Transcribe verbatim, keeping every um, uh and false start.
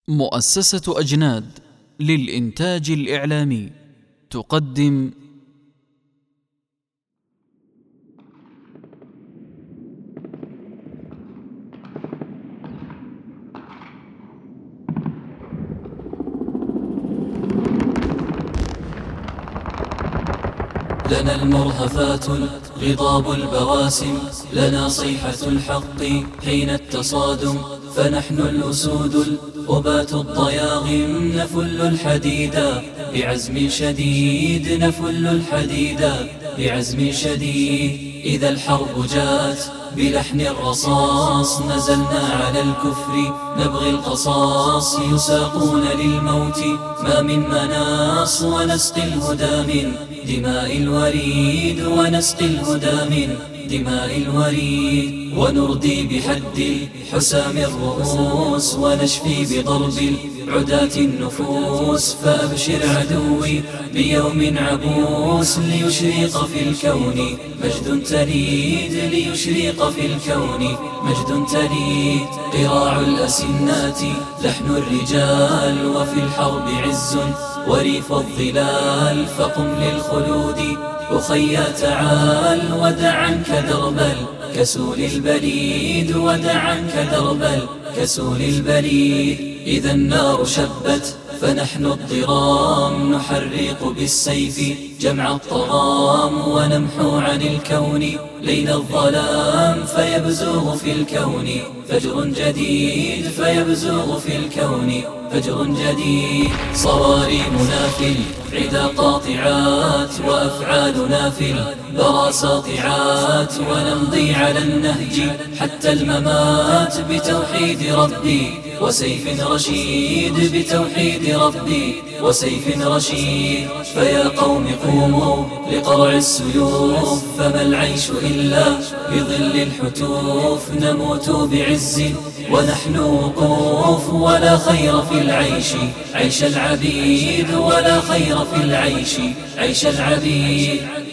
مؤسسة أجناد للإنتاج الإعلامي تقدم لنا المرهفات غضاب البواسم، لنا صيحة الحق حين التصادم، فنحن الأسود الأبات الضياغم، نفل الحديدا بعزم شديد، نفل الحديدا بعزم شديد. إذا الحرب جاءت بلحن الرصاص، نزلنا على الكفر نبغي القصاص، يساقون للموت ما من مناص، ونسقي الهدى من دماء الوريد، ونسقي الهدى من دماء الوريد، ونردي بحد الحسام الرؤوس، ونشفي بضرب العداة النفوس. فأبشر عدوي بيوم عبوس، ليشرق في الكون مجد تليد، ليشرق في الكون مجد تليد. قراع الأسنات لحن الرجال، وفي الحرب عز وريف الظلال، فقم للخلود أخي تعال، ودع عنك درب الكسول البليد، ودع عنك درب الكسول البليد. إذا النار شبت فنحن الضرام، نحرق بالسيف جمع الطغام، ونمحو عن الكون ليل الظلام، فيبزغ في الكون فجر جديد، فيبزغ في الكون فجر جديد. صواريمنا في العدا قاطعات، وأفعالنا في البرى ساطعات، ونمضي على النهج حتى الممات، بتوحيد ربي وسيف رشيد، بتوحيد ربي وسيف رشيد. فيا قوم قوموا لقرع السيوف، فما العيش إلا بظل الحتوف، نموت بعز ونحن وقوف، ولا خير في العيش عيش العبيد، ولا خير في العيش عيش العبيد.